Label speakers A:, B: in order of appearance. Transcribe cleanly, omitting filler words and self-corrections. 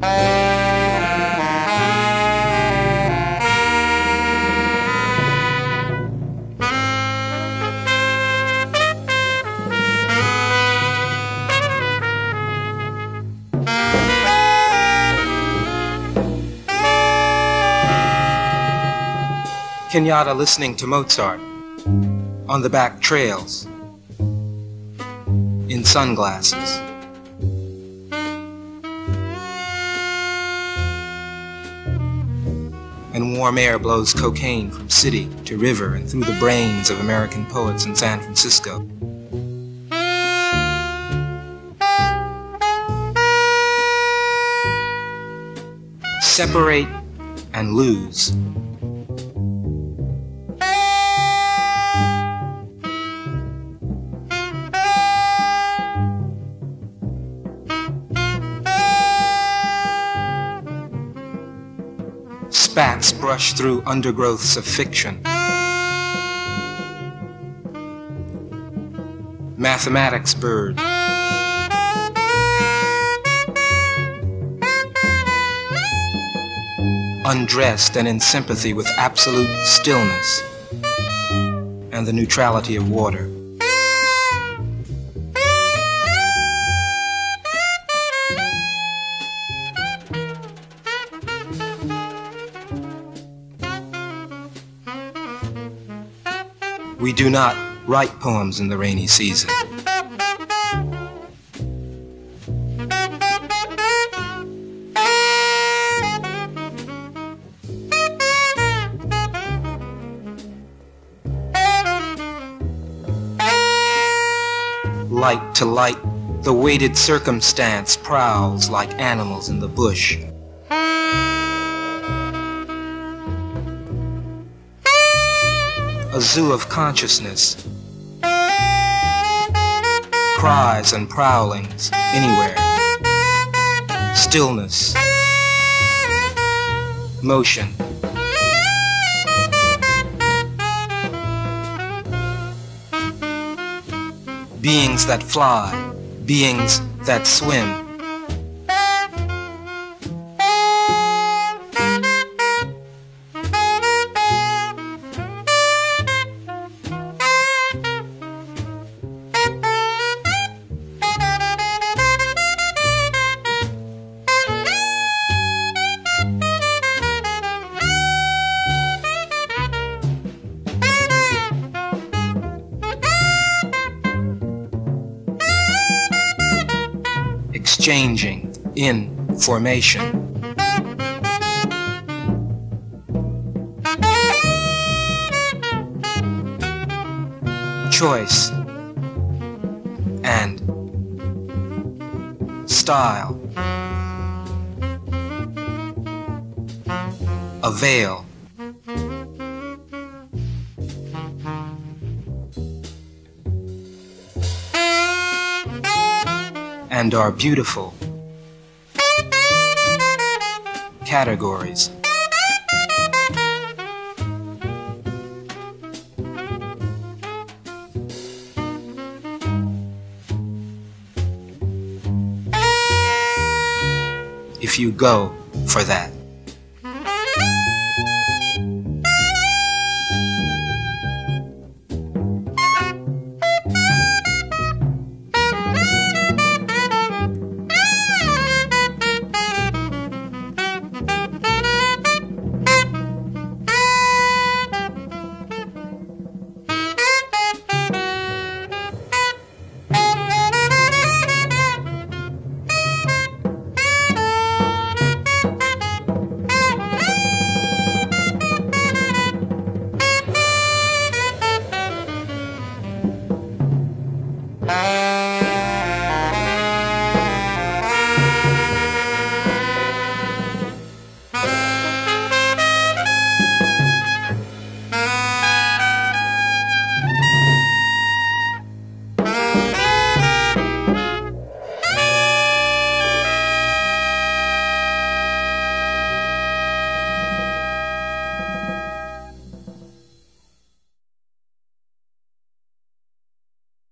A: Kenyatta listening to Mozart on the back trails in sunglasses. And warm air blows cocaine from city to river and through the brains of American poets in San Francisco. Separate and lose. Spats brush through undergrowths of fiction. Mathematics bird. Undressed and in sympathy with absolute stillness and the neutrality of water. We do not write poems in the rainy season. Light to light, the weighted circumstance prowls like animals in the bush. A zoo of consciousness. Cries and prowlings anywhere. Stillness. Motion. Beings that fly. Beings that swim. Exchanging in formation. Choice and style. Avail. And are beautiful. Categories. If you go for that.